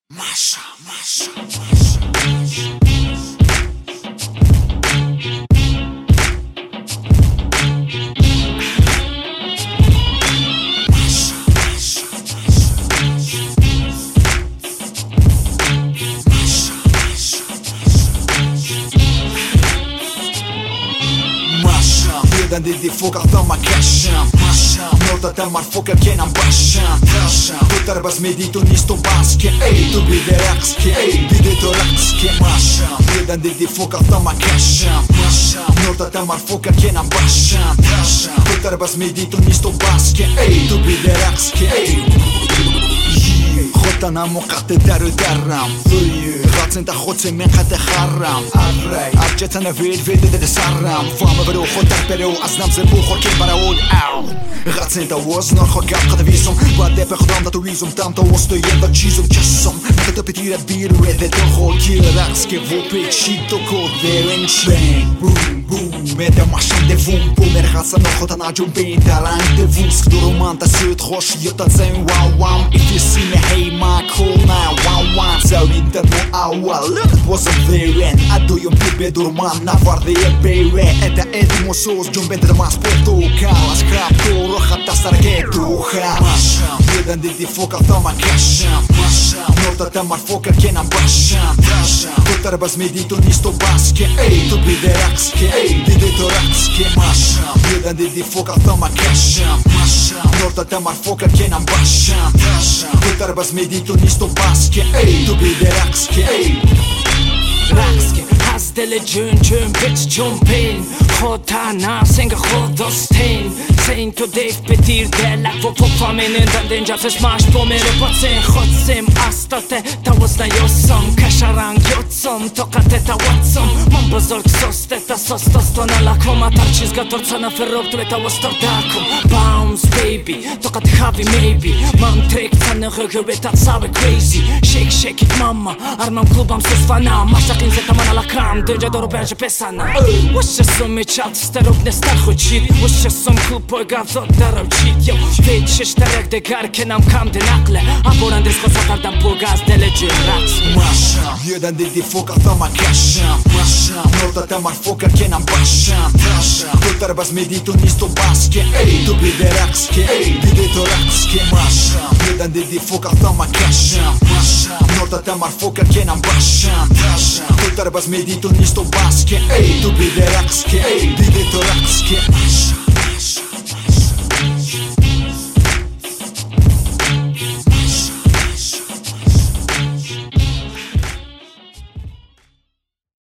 Masha. Jedan di fokat ma cashan Nota ta mar fokat kena bashan Tu tarbas me ditu nisto baske Tu bide rakske Bide to rakske Jedan di fokat ma cashan Nota ta mar fokat kena bashan Tu tarbas me ditu nisto baske Tu bide rakske خودتنم و قطع در و درم غطن تا خودت من قطع خرم عجتنا وید ده سرم فهم برو خود در برو از نمز بخور که براود غطن تا وزن خود گفت قد ویزم باید دپ خودم دا تو ویزم تم تا وستو یه دا چیزم کسم مگه تو پتیر بیر و ده تو خود که رقص که و پیچی تو کود برنگ بنگ بوم بوم مده ماشین ده ووم بوم ارغاصا نخوتن عجون بین درنگ ده ووسک دو رومان تا سوید خوش یتا زن واو واو if you see me hey my call 911 زاوينت مو أول Look it wasn't there and أدو يوم بيبي دورمان نفر ذي البيبي أنت إدي موسوس جنب انت دماس بورتوكال أسكراب تورو حتى سرقيتو خام Jedan di fokat tama cashan Nota tamar fokat kena bashan Tu tarbas me ditu nisto baske Tu bide rakske Bide to rakske Jedan di fokat tama cashan Nota tamar fokat kena bashan Tu tarbas me ditu nisto baske Tu bide rakske Rakske از دل جون بچ جنبین خودتا ناسنگ خود دستین سین تو دیف به دیر دلک و فامینن دندین جفش ماش بومره باتین خودسیم استاته تا وزن یوسم کشرنگ یوتسم طاقت تا واتسم من بزرگ سسته تا سستاستان لکم اتر چیزگا ترسانا فروب تو تا وستر داکم باونس بیبی طاقت خاوی میبی من تریک تنه غیبه تا ساوه کریزی شیک it mama armam klubam se sfana mashaqin se tamana lakram dönce doğru bence pesana Washasım mi çat starop ne star hoçit Washasım klupo gazo daravçit Yo fit şişterek de garkenam kam de nakle Aboran des kosakardan pulgaz delece raks Jedan di fokat tama cashan Nota tamar fokat kena bashan Tu tarbas me ditu nisto baske Tu bide rakske Bide to rakske Jedan di fokat tama cashan Nota tamar fokat kena bashan Tu tarbas me ditu nisto baske Tu bide rakske Bide to rakske